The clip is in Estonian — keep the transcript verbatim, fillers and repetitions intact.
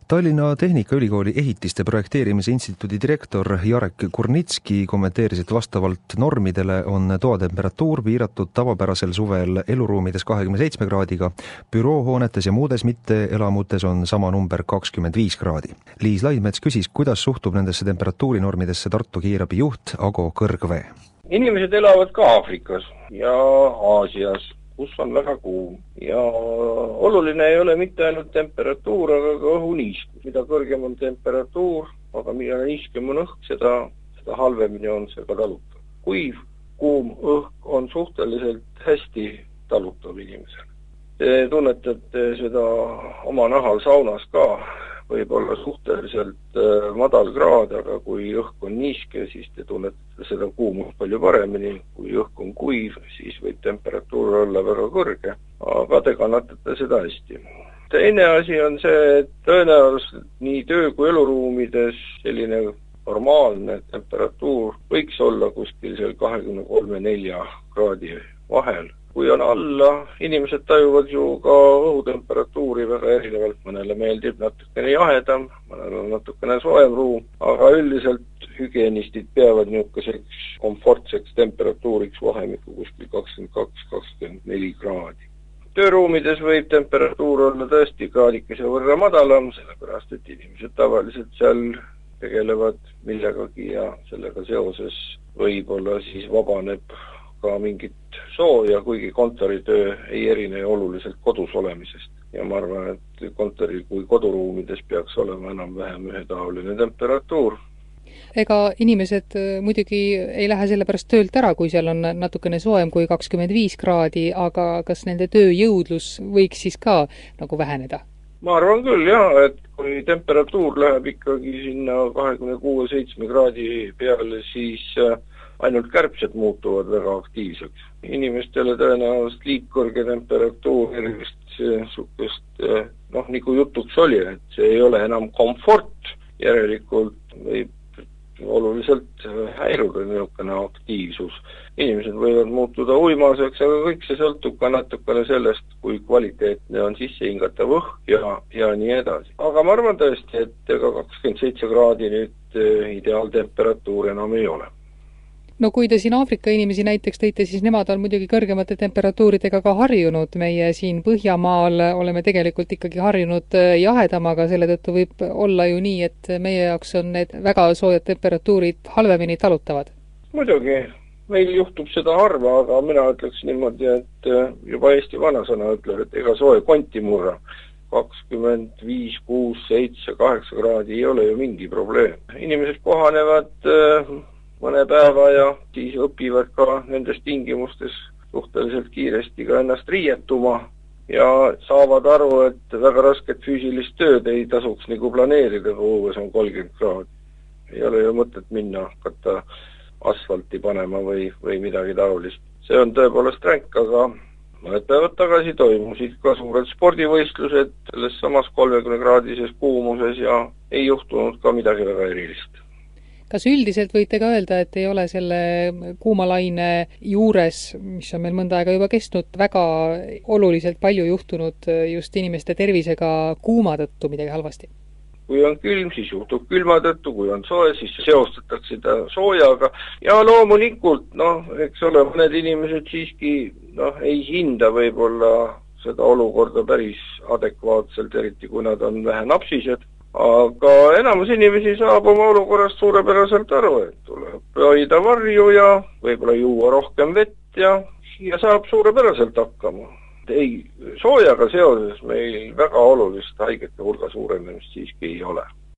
Tallinna Tehnikaülikooli ehitiste projekteerimise instituudi direktor Jarek Kurnitski kommenteeris, et vastavalt normidele on toatemperatuur piiratud tavapärasel suvel eluruumides kahekümne seitsme kraadiga, büroohoonetes ja muudes mitte-elamutes on sama number kakskümmend viis kraadi. Liis Laidmets küsis, kuidas suhtub nendesse temperatuurinormidesse Tartu kiirabi juht Ago Kõrgvee. Inimesed elavad ka Aafrikas ja Aasias, kus on väga kuum. Ja oluline ei ole mitte ainult temperatuur, aga ka õhuniiskus. Mida kõrgem on temperatuur, aga mida niiskem on õhk, seda, seda halvemini on see ka talutav. Kuiv, kuum õhk on suhteliselt hästi talutav inimesel. Te tunnetate seda oma nahal saunas ka, võib-olla suhteliselt madal kraad, aga kui õhk on niiske, siis te tunnete seda kuumust palju paremini. Kui õhk on kuiv, siis võib temperatuur olla väga kõrge, aga te kannatate seda hästi. Teine asi on see, et tõenäoliselt nii töö- kui eluruumides selline normaalne temperatuur võiks olla kuskil seal kahekümne kolme nelja kraadi vahel. Kui on alla, inimesed tajuvad ju ka õhutemperatuuri väga erinevalt, mõnele meeldib natukene jahedam, mõnele on natukene soojem ruum, aga üldiselt hügienistid peavad niisuguseks komfortseks temperatuuriks vahemikku kuskil kakskümmend kaks kakskümmend neli kraadi. Tööruumides võib temperatuur olla tõesti kraadikese võrra madalam, sellepärast et inimesed tavaliselt seal tegelevad millegagi ja sellega seoses võib-olla siis vabaneb ka mingit sooja, kuigi kontoritöö ei erine oluliselt kodus olemisest. Ja ma arvan, et kontori kui koduruumides peaks olema enam-vähem ühetaoline temperatuur. Ega inimesed muidugi ei lähe selle pärast töölt ära, kui seal on natukene soojem kui kakskümmend viis kraadi, aga kas nende tööjõudlus võiks siis ka nagu väheneda? Ma arvan küll, jah, et kui temperatuur läheb ikkagi sinna kahekümne kuue seitsme kraadi peale, siis ainult kärbsed muutuvad väga aktiivseks. Inimestele tõenäoliselt liikkõrge temperatuur, sukest, noh, nagu jutuks oli, et see ei ole enam komfort, järelikult võib oluliselt häiruda niisugune aktiivsus. Inimesed võivad muutuda uimaseks, aga kõik see sõltub ka natukene sellest, kui kvaliteetne on sisse hingatav õhk ja, ja nii edasi. Aga ma arvan tõesti, et ega kakskümmend seitse kraadi nüüd ideaaltemperatuur enam ei ole. No kui te siin Aafrika inimesi näiteks tõite, siis nemad on muidugi kõrgemate temperatuuridega ka harjunud. Meie siin Põhjamaal oleme tegelikult ikkagi harjunud jahedamaga, selle tõttu võib olla ju nii, et meie jaoks on need väga soojad temperatuurid halvemini talutavad. Muidugi, meil juhtub seda harva, aga mina ütleks niimoodi, et juba Eesti vanasõna ütleb, et ega soe konti murra. kakskümmend viis, kuus, seitse, kaheksa kraadi ei ole ju mingi probleem. Inimesed kohanevad mõne päeva ja siis õpivad ka nendes tingimustes suhteliselt kiiresti ka ennast riietuma ja saavad aru, et väga rasket füüsilist tööd ei tasuks nagu planeerida, kui õues on kolmkümmend kraadi. Ei ole ju mõtet minna hakata asfalti panema või, või midagi taolist. See on tõepoolest ränk, aga mõned päevad tagasi toimusid ka suured spordivõistlused selles samas kolmekümne kraadises kuumuses ja ei juhtunud ka midagi väga erilist. Kas üldiselt võite ka öelda, et ei ole selle kuumalaine juures, mis on meil mõnda aega juba kestnud, väga oluliselt palju juhtunud just inimeste tervisega kuuma tõttu midagi halvasti? Kui on külm, siis juhtub külma tõttu, kui on soe, siis seostatakse seda soojaga. Ja loomulikult, noh, eks ole, mõned inimesed siiski noh, ei hinda võib-olla seda olukorda päris adekvaatselt, eriti kui nad on vähe napsised. Aga enamus inimesi saab oma olukorrast suurepäraselt aru, et tuleb hoida varju ja võib-olla juua rohkem vett ja, ja saab suurepäraselt hakkama. Ei, soojaga seoses meil väga olulist haigete hulga suurenemist siiski ei ole.